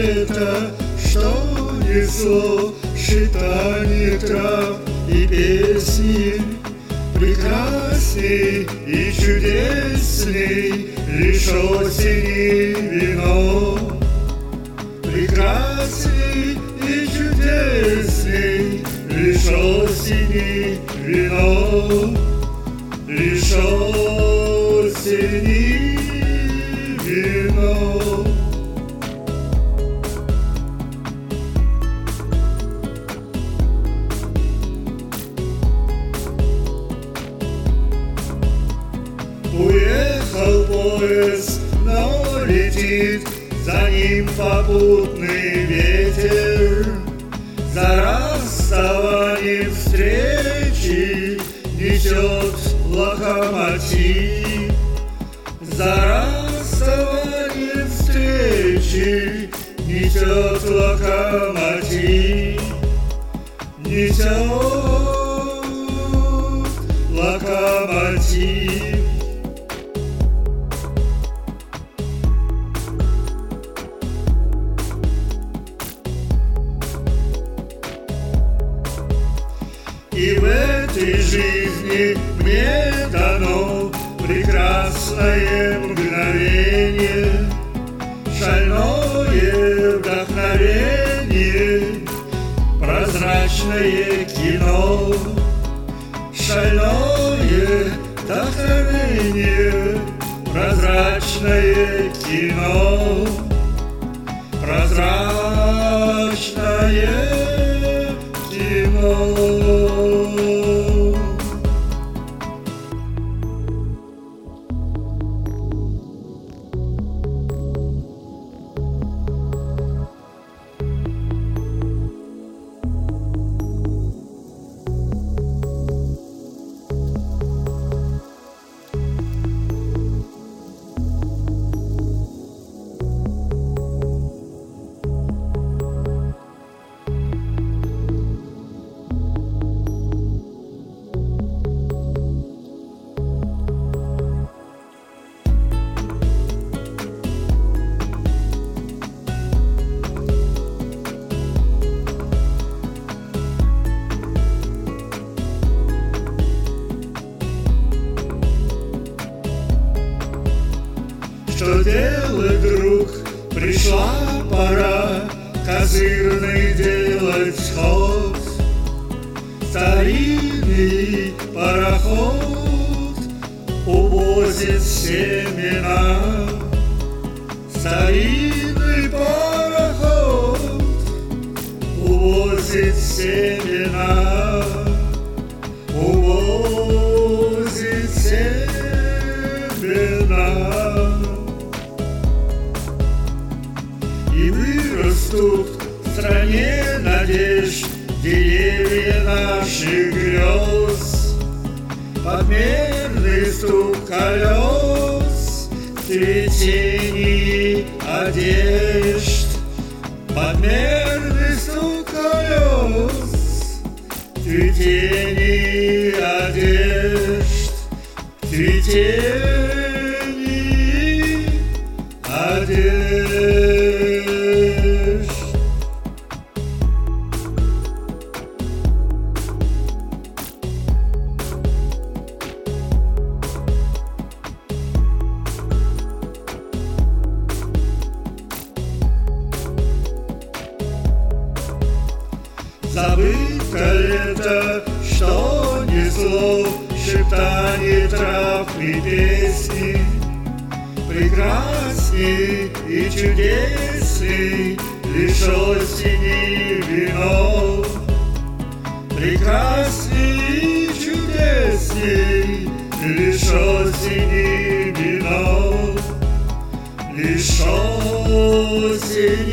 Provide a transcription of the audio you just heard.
лето, что несло шептание трав и песни. Прекрасней и чудесней лишь осени вино. Прекрасней и чудесней лишь осени вино. Лишь осени вино. Уехал поезд, но летит за ним попутный ветер. За расставанием встречи несет локомотив. За расставанием встречи несет локомотив. Несет локомотив. И в этой жизни мне дано прекрасное мгновение, шальное вдохновение, прозрачное кино. Шальное вдохновение, прозрачное кино. Прозрачное кино. Что делать, друг? Пришла пора козырный делать ход. Старинный пароход увозит семена. Старинный пароход увозит семена. Увозит семена. И вырастут в стране надежд деревья наших грез. Под мерный стук колес цветений одежд. Под мерный стук колес цветений одежд. Цветений одежд. Забыто лето, что несло шептание трав и песни. Прекрасней и чудесней лишь осени вино. Прекрасней и чудесней лишь осени вино. Лишь осени